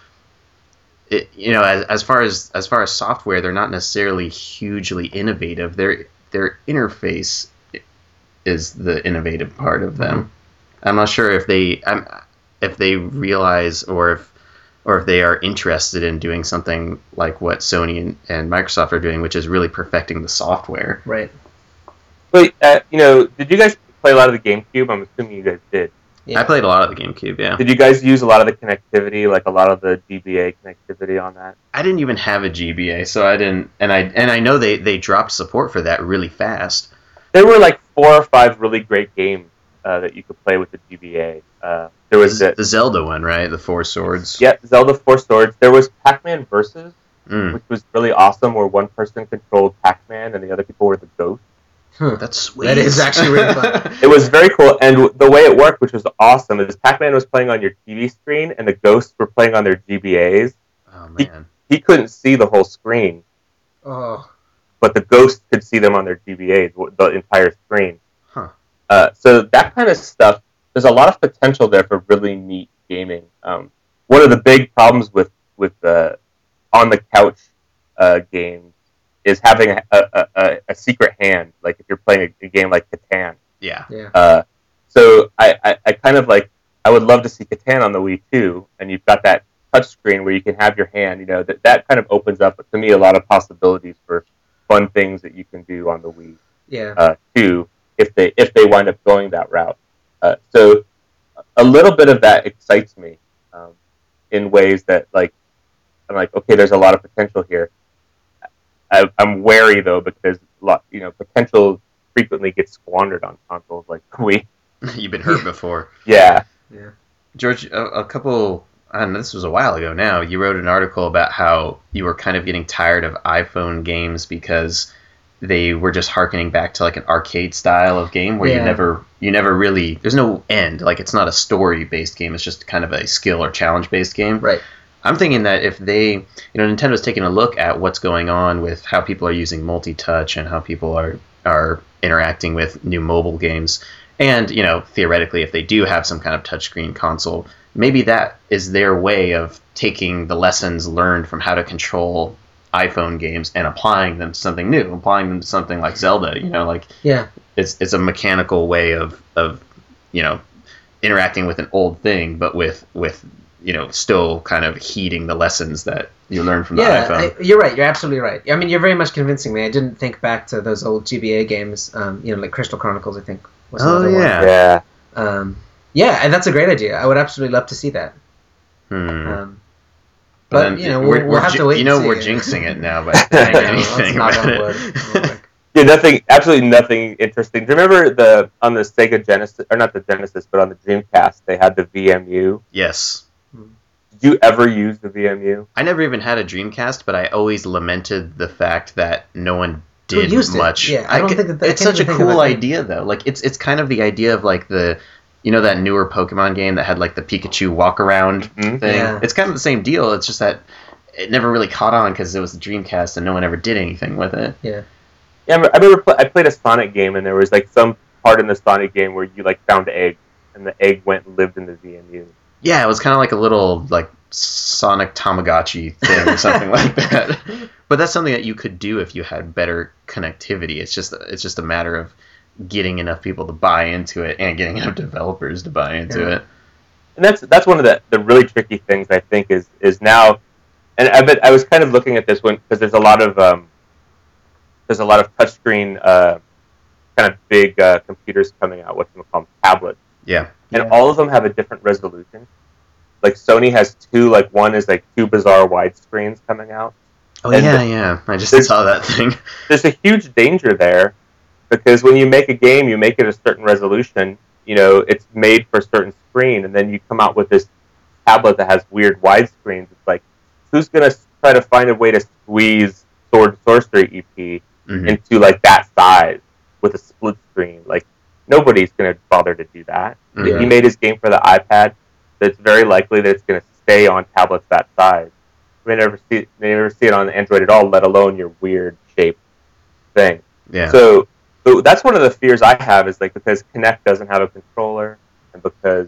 it, you know, as, as far as as far as software, they're not necessarily hugely innovative. Their their interface is the innovative part of them. Mm-hmm. I'm not sure if they I'm, if they realize or if or if they are interested in doing something like what Sony and, and Microsoft are doing, which is really perfecting the software. Right. But uh, you know, did you guys play a lot of the GameCube? I'm assuming you guys did. Yeah. I played a lot of the GameCube, yeah. Did you guys use a lot of the connectivity, like a lot of the G B A connectivity on that? I didn't even have a G B A, so I didn't, and I and I know they, they dropped support for that really fast. There were like four or five really great games uh, that you could play with the G B A. Uh, there was the, the, the Zelda one, right? The Four Swords. yeah, Zelda Four Swords. There was Pac-Man Versus, Mm, which was really awesome, where one person controlled Pac-Man and the other people were the ghosts. Huh. that's sweet. That is actually really fun. It was very cool, and w- the way it worked, which was awesome, is Pac-Man was playing on your T V screen, and the ghosts were playing on their G B As. Oh man. He couldn't see the whole screen, Oh. but the ghosts could see them on their G B As, w- the entire screen. Huh. Uh, so that kind of stuff, there's a lot of potential there for really neat gaming. Um, one of the big problems with with uh, on the couch uh, games is having a, a, a, a secret hand, like if you're playing a, a game like Catan. Yeah. Yeah. Uh, so I, I, I kind of like, I would love to see Catan on the Wii too, and you've got that touch screen where you can have your hand, you know, that, that kind of opens up, to me, a lot of possibilities for fun things that you can do on the Wii Yeah. uh, too, if they if they wind up going that route. Uh, so a little bit of that excites me um, in ways that, like, I'm like, okay, there's a lot of potential here. I, I'm wary though, because a lot, you know, potential frequently gets squandered on consoles like Wii. You've been hurt before. Yeah, Yeah. George, a, a couple, I don't know, this was a while ago now, you wrote an article about how you were kind of getting tired of iPhone games because they were just harkening back to like an arcade style of game where Yeah. you never you never really, there's no end, like it's not a story based game, it's just kind of a skill or challenge based game. Right. I'm thinking that if they, you know, Nintendo's taking a look at what's going on with how people are using multi-touch and how people are are interacting with new mobile games, and, you know, theoretically, if they do have some kind of touchscreen console, maybe that is their way of taking the lessons learned from how to control iPhone games and applying them to something new, applying them to something like Zelda. You know, like Yeah. it's it's a mechanical way of of you know interacting with an old thing, but with with you know, still kind of heeding the lessons that you learned from the Yeah, iPhone. I, you're right. You're absolutely right. I mean, you're very much convincing me. I didn't think back to those old G B A games, um, you know, like Crystal Chronicles, I think. Was Oh, another yeah. One. yeah. Um, yeah, and that's a great idea. I would absolutely love to see that. Hmm. Um, But but, then you know, we're, we'll, we'll we're have ji- to wait You know, and see. we're jinxing it now by I saying know, let's anything knock about on it. wood real quick. Yeah, nothing, absolutely nothing interesting. Do you remember the on the Sega Genesis, or not the Genesis, but on the Dreamcast, they had the V M U? Yes. Did you ever use the V M U? I never even had a Dreamcast, but I always lamented the fact that no one did Who used it? much. Yeah, I don't c- think that- I it's can't such a even think of cool it. idea though. Like it's it's kind of the idea of like the you know that newer Pokemon game that had like the Pikachu walk around Mhm. thing. Yeah. It's kind of the same deal. It's just that it never really caught on because it was the Dreamcast and no one ever did anything with it. Yeah. Yeah, I remember, I, remember pl- I played a Sonic game, and there was like some part in the Sonic game where you like found eggs, and the egg went and lived in the V M U. Yeah, it was kind of like a little like Sonic Tamagotchi thing or something like that. But that's something that you could do if you had better connectivity. It's just it's just a matter of getting enough people to buy into it and getting enough developers to buy into Yeah. it. And that's that's one of the, the really tricky things I think is is now, and I bet I was kind of looking at this one because there's a lot of um, there's a lot of touchscreen uh, kind of big uh, computers coming out, what you call them, tablets, Yeah. and Yeah. all of them have a different resolution. Like Sony has two, like one is like two bizarre widescreens coming out. Oh And yeah, the- yeah. I just there's- saw that thing. There's a huge danger there because when you make a game, you make it a certain resolution. You know, it's made for a certain screen, and then you come out with this tablet that has weird widescreens. It's like, who's gonna try to find a way to squeeze Sword and Sorcery E P Mhm. into like that size with a split screen? Like, nobody's gonna bother to do that. Mhm. If he made his game for the iPad, it's very likely that it's gonna stay on tablets that size. You may never see, may never see it on Android at all, let alone your weird shaped thing. Yeah. So, so that's one of the fears I have is like because Kinect doesn't have a controller, and because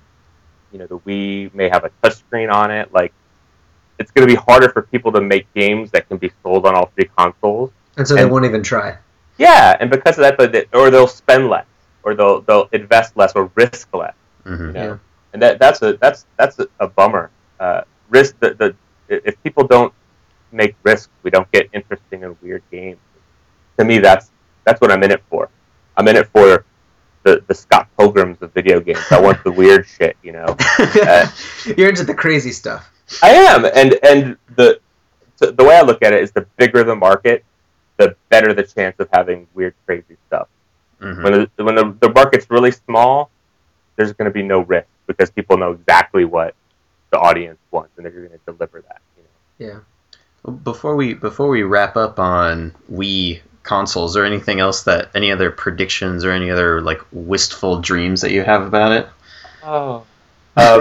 you know the Wii may have a touchscreen on it, like it's going to be harder for people to make games that can be sold on all three consoles. And so they And- won't even try. Yeah, and because of that, but they, or they'll spend less, or they'll they'll invest less, or risk less. Mhm. You know? Yeah. And that that's a that's that's a, a bummer. Uh, risk the, the if people don't make risks, we don't get interesting and weird games. To me, that's that's what I'm in it for. I'm in it for the, the Scott Pilgrims of video games. I want the weird shit, you know. Uh, You're into the crazy stuff. I am, and and the so the way I look at it is the bigger the market, the better the chance of having weird, crazy stuff. Mhm. When the, when the, the market's really small, there's going to be no risk because people know exactly what the audience wants, and they're going to deliver that. You know? Yeah. Well, Before we before we wrap up on Wii consoles, or anything else that any other predictions or any other like wistful dreams that you have about it? Oh. Um,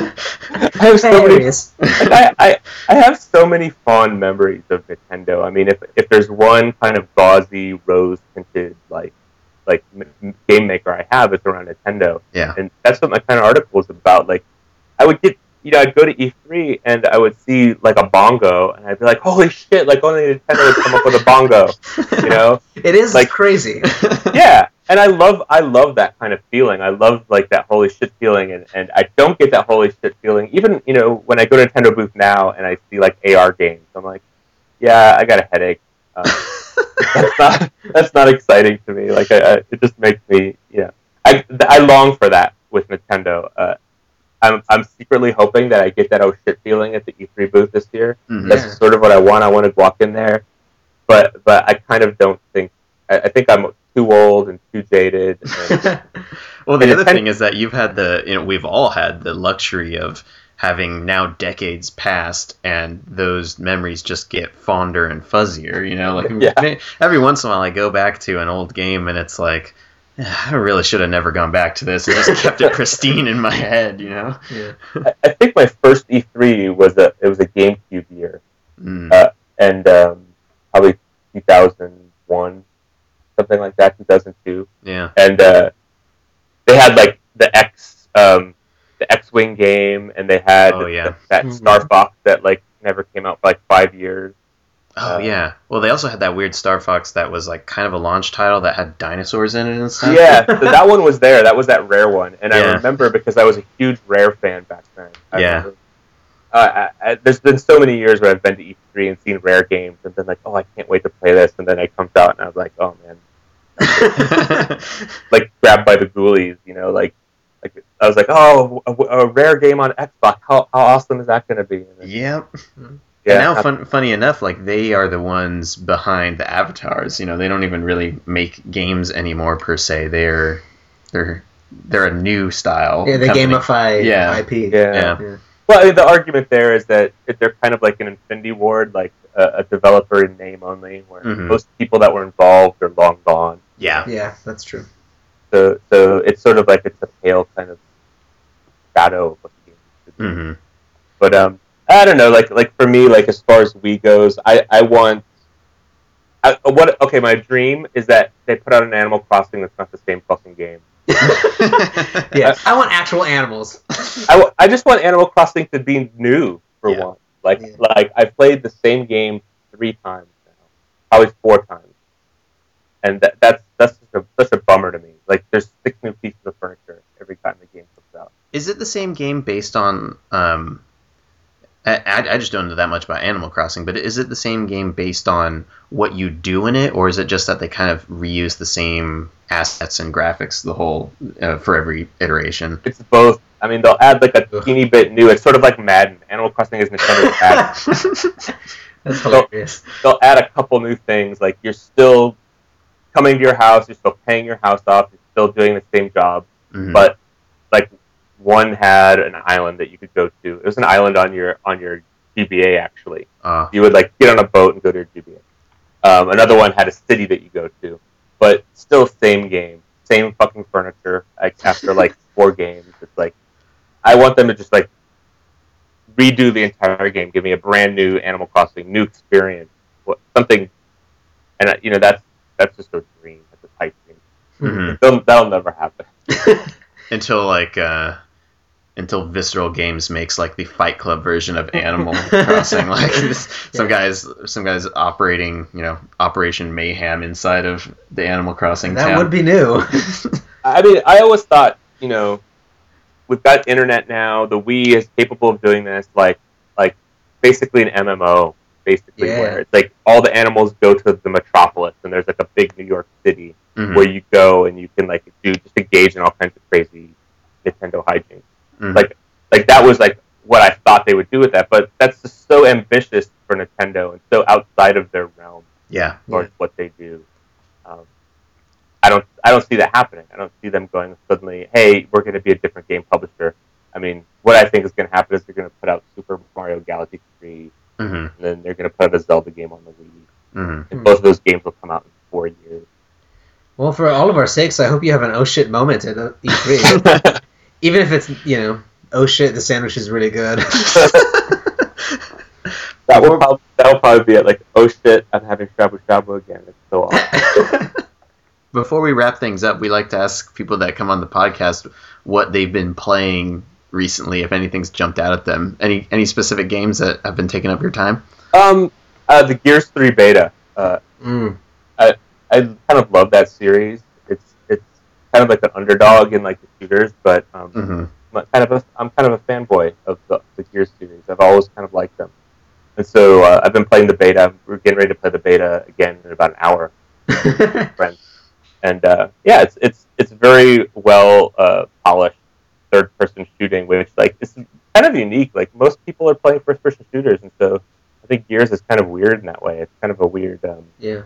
I have so There many. he is. I, I I have so many fond memories of Nintendo. I mean, if if there's one kind of gauzy, rose tinted like like m- game maker I have, it's around Nintendo, Yeah. and that's what my kind of article is about. Like, I would get, you know, I'd go to E three and I would see like a bongo, and I'd be like, holy shit! Like only Nintendo would come up with a bongo, you know? It is Like- crazy. Yeah, and I love I love that kind of feeling. I love like that holy shit feeling, and, and I don't get that holy shit feeling. Even, you know, when I go to Nintendo booth now and I see like A R games, I'm like, yeah, I got a headache. Um, that's not that's not exciting to me. Like I, I, it just makes me, you know, I I long for that with Nintendo. Uh, I'm I'm secretly hoping that I get that oh shit feeling at the E three booth this year. Mhm. That's Yeah. sort of what I want. I want to walk in there, but but I kind of don't think. I, I think I'm too old and too jaded. And, Well, the And other Nintendo- thing is that you've had the, you know, we've all had the luxury of having now decades passed, and those memories just get fonder and fuzzier. You know, like Yeah. may- every once in a while, I go back to an old game, and it's like, "Ah, I really should have never gone back to this. I just kept it pristine in my head. You know. Yeah. I, I think my first E three was a it was a GameCube year, Mm. uh, and um, probably two thousand one, something like that, two thousand two, Yeah. and uh, they had like the X um, the X-wing game, and they had Oh, yeah. th- that Mhm. Star Fox that like never came out for like five years. Oh Uh, yeah. Well, they also had that weird Star Fox that was like kind of a launch title that had dinosaurs in it and stuff. Yeah, so that one was there. That was that Rare one, and I Yeah. remember because I was a huge Rare fan back then. I Yeah. remember, uh, I, I, there's been so many years where I've been to E three and seen Rare games, and been like, oh, I can't wait to play this, and then it comes out, and I was like, oh man, like grabbed by the ghoulies, you know, like, like I was like, oh, a, a Rare game on Xbox, how, how awesome is that going to be? And then, Yep. yeah, And now, not- fun, funny enough, like they are the ones behind the avatars. You know, they don't even really make games anymore per se. They're they're they're a new style. Yeah, they company. gamify Yeah. I P. yeah. Yeah. Yeah. Well, I mean, the argument there is that they're kind of like an Infinity Ward, like a, a developer in name only, where Mhm. most people that were involved are long gone. Yeah. Yeah, that's true. So, so it's sort of like it's a pale kind of shadow of what the game used to be. hmm But um, I don't know. Like, like for me, like as far as Wii goes, I, I want. I, what? Okay, my dream is that they put out an Animal Crossing that's not the same fucking game. Yeah, I want actual animals. I, w- I just want Animal Crossing to be new for Yeah. once. Like, Yeah. like I've played the same game three times now, probably four times, and that, that's that's such a, such a bummer to me. Like, there's six new pieces of furniture every time the game comes out. Is it the same game based on? Um, I, I I just don't know that much about Animal Crossing, but is it the same game based on what you do in it, or is it just that they kind of reuse the same assets and graphics the whole uh, for every iteration? It's both. I mean, they'll add like a Ugh. teeny bit new. It's sort of like Madden. Animal Crossing is Nintendo's Madden. That's hilarious. They'll add a couple new things. Like, you're still coming to your house, you're still paying your house off, you're still doing the same job, Mhm. but like one had an island that you could go to. It was an island on your on your G B A actually. Uh, You would like get on a boat and go to your G B A. Um, another one had a city that you go to, but still same game, same fucking furniture. Like after like four games, it's like I want them to just like redo the entire game, give me a brand new Animal Crossing, new experience, what, something. And uh, you know that's that's just a dream. That's a pipe dream. mhm. That'll, that'll never happen. Until like uh, until Visceral Games makes like the Fight Club version of Animal Crossing, like this, some Yeah. guys, some guys operating, you know, Operation Mayhem inside of the Animal Crossing That town. would be new. I mean, I always thought, you know, we've got internet now. The Wii is capable of doing this, like, like basically an M M O, basically, Yeah. where it's like all the animals go to the metropolis, and there's like a big New York City Mhm. where you go and you can like do just engage in all kinds of crazy Nintendo hijinks. Mhm. Like, like that was like what I thought they would do with that, but that's just so ambitious for Nintendo and so outside of their realm yeah, towards what they do. Um, I don't, I don't see that happening. I don't see them going suddenly, hey, we're going to be a different game publisher. I mean, what I think is going to happen is they're going to put out Super Mario Galaxy three, hmm and then they're going to put out a Zelda game on the Wii. hmm And both of those games will come out in four years. Well, for all of our sakes, I hope you have an oh shit moment at uh, E three. Even if it's, you know, oh shit, the sandwich is really good. That will probably, that will probably be it. Like, oh shit, I'm having shabu shabu again. It's so awesome. Before we wrap things up, we like to ask people that come on the podcast what they've been playing recently, if anything's jumped out at them. Any any specific games that have been taking up your time? Um, uh, the Gears three beta. Uh, Mm. I kind of love that series. It's it's kind of like an underdog in like the shooters, but um, hmm I'm kind of a I'm kind of a fanboy of the, the Gears series. I've always kind of liked them, and so uh, I've been playing the beta. We're getting ready to play the beta again in about an hour, with friends. And uh, yeah, it's it's it's very well uh, polished third person shooting, which like is kind of unique. Like most people are playing first person shooters, and so I think Gears is kind of weird in that way. It's kind of a weird. Um, Yeah.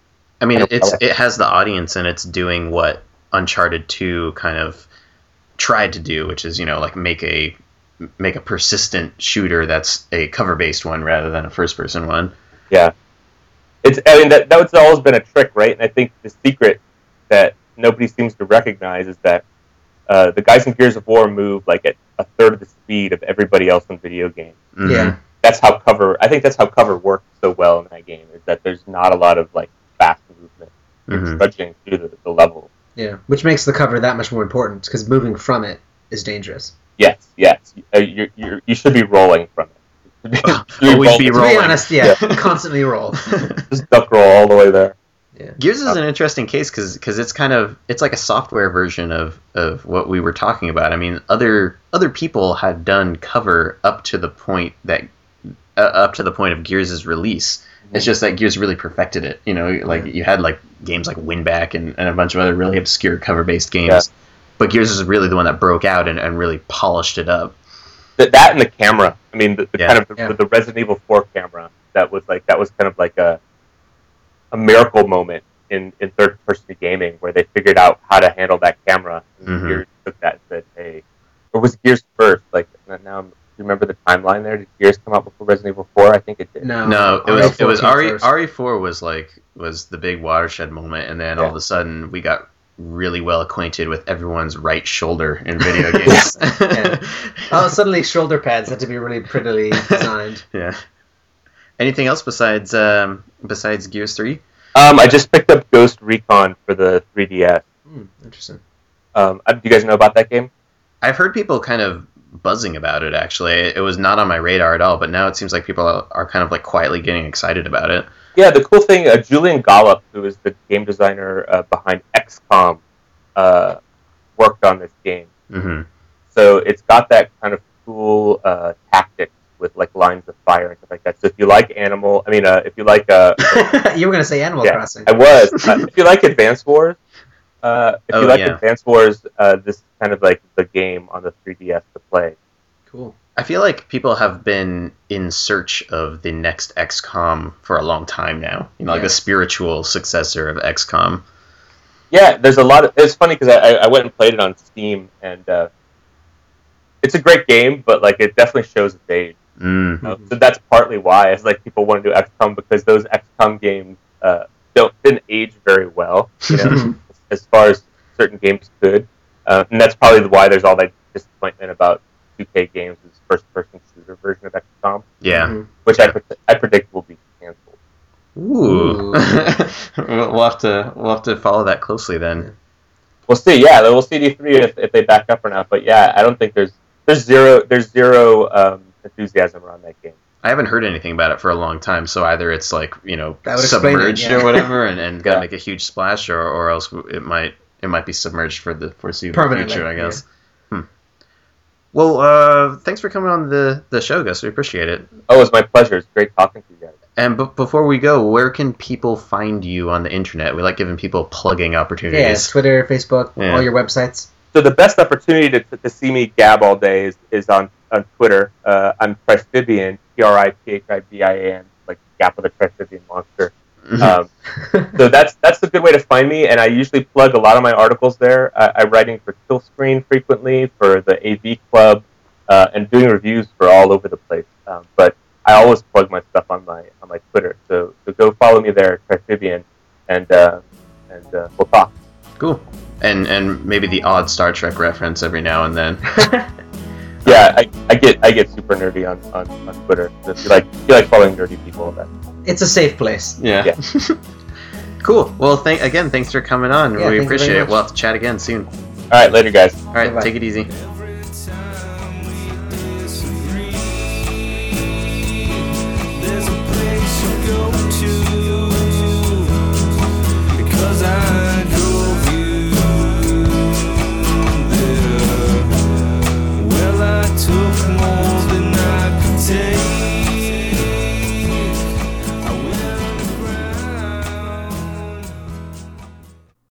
I mean, I don't it's know. it has the audience and it's doing what Uncharted two kind of tried to do, which is, you know, like make a make a persistent shooter that's a cover based one rather than a first person one. Yeah, it's. I mean, that that's always been a trick, right? And I think the secret that nobody seems to recognize is that uh, the guys in Gears of War move like at a third of the speed of everybody else in video games. Mhm. Yeah. That's how cover. I think that's how cover works so well in that game. Is that there's not a lot of like fast movement. You're Mhm. trudging through the, the level. Yeah. Which makes the cover that much more important because moving from it is dangerous. Yes, yes. Uh, you you you should be rolling from it. You should be Always be To be Rolling. honest, yeah, constantly roll. Just duck roll all the way there. Yeah. Gears is an interesting case because it's kind of it's like a software version of, of what we were talking about. I mean, other other people had done cover up to the point that uh, up to the point of Gears' release. It's just that Gears really perfected it. You know, like you had like games like Winback and, and a bunch of other really obscure cover based games. Yeah. But Gears is really the one that broke out and, and really polished it up. That, that and the camera. I mean, the, the Yeah. kind of the, Yeah. the Resident Evil four camera. That was like that was kind of like a a miracle moment in, in third person gaming where they figured out how to handle that camera. And Mhm. Gears took that and said, "Hey," or was it Gears first? Like now, I'm, you remember the timeline there? Did Gears come out before Resident Evil four? I think it did. No, No, it R E was it was came R E first. R E four was like was the big watershed moment, and then all Yeah. of a sudden we got really well acquainted with everyone's right shoulder in video games. Yeah. Oh, suddenly shoulder pads had to be really prettily designed. Yeah. Anything else besides um, besides Gears three? Um, I just picked up Ghost Recon for the three D S. Hmm, interesting. Um, uh, do you guys know about that game? I've heard people kind of buzzing about it. Actually, it was not on my radar at all, but now it seems like people are kind of like quietly getting excited about it. Yeah, the cool thing, uh, Julian Gollop, who is the game designer uh, behind X COM, uh, worked on this game. Mm-hmm. So it's got that kind of cool uh, tactics with like lines of fire and stuff like that. So if you like Animal, I mean, uh, if you like, uh, You were going to say Animal yeah, Crossing. I was. Uh, if you like Advance Wars, uh, if Oh, you like yeah. Advance Wars, uh, this is kind of like the game on the three D S to play. Cool. I feel like people have been in search of the next X COM for a long time now. You know, like Yeah. the spiritual successor of X COM. Yeah, there's a lot of. It's funny because I, I went and played it on Steam, and uh, it's a great game, but like it definitely shows its age. Mm. Uh, so that's partly why it's like people want to do X COM because those X COM games uh, don't didn't age very well, you know, as far as certain games could, uh, and that's probably why there's all that disappointment about two K games' first-person shooter version of X COM, Yeah. Mhm. which I, pre- I predict will be canceled. Ooh. we'll we'll have to we'll have to follow that closely then. We'll see. Yeah, we'll see D three if, if they back up or not. But yeah, I don't think there's there's zero there's zero um, enthusiasm around that game. I haven't heard anything about it for a long time, so either it's like, you know, That would explain it, submerged yeah. or whatever, and, and got to Yeah. make a huge splash, or, or else it might it might be submerged for the foreseeable Permanently, future, I guess. Hmm. Well, uh, thanks for coming on the, the show, Gus. We appreciate it. Oh, it was my pleasure. It's great talking to you guys. And b- before we go, where can people find you on the internet? We like giving people plugging Yeah, opportunities. Twitter, Facebook, Yeah. all your websites. So the best opportunity to, to see me gab all day is, is on, on Twitter. Uh, I'm Trifibian, T R I P H I B I A N, like Gap of the Trifibian monster. Um, so that's that's a good way to find me, and I usually plug a lot of my articles there. Uh, I'm writing for Kill Screen frequently, for the A V Club, uh, and doing reviews for all over the place. Um, but I always plug my stuff on my on my Twitter. So so go follow me there, Trifibian, and uh, and uh, we'll talk. Cool. And and maybe the odd Star Trek reference every now and then. Yeah, I, I get I get super nerdy on, on, on Twitter. So if you like if you like following nerdy people, that It's a safe place. Yeah. Yeah. Cool. Well, thank again. Thanks for coming on. Yeah, we thank you appreciate very it. much. We'll have to chat again soon. all right, later, guys. All right. Bye-bye. Take it easy. Every time we disagree, there's a place you go to, because I drove you there. Well, I took